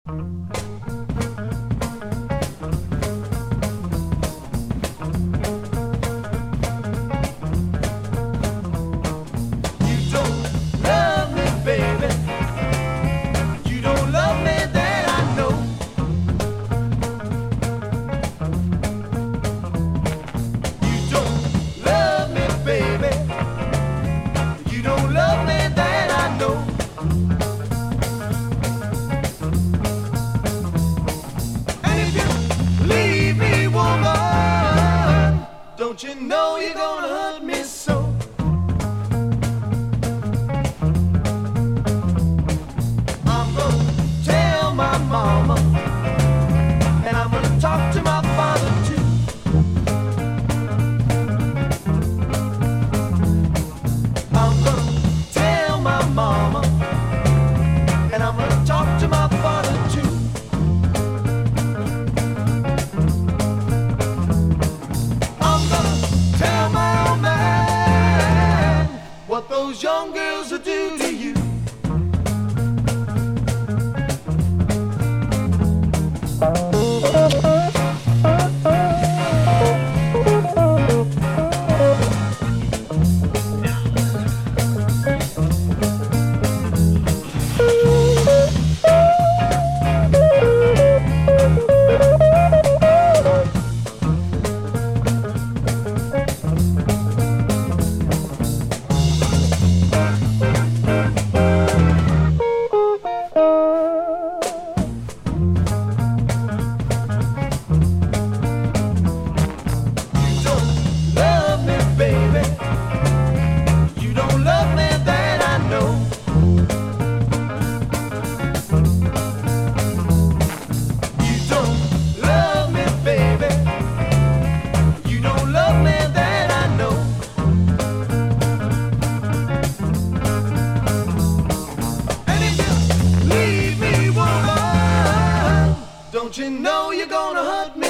Don't you know you're gonna hurt me so? I'm gonna tell my mama, and I'm gonna talk to my father too. I'm gonna tell my mama, and I'm gonna talk to my father too. Tell my old man what those young girls will do to you. Don't you know you're gonna hurt me?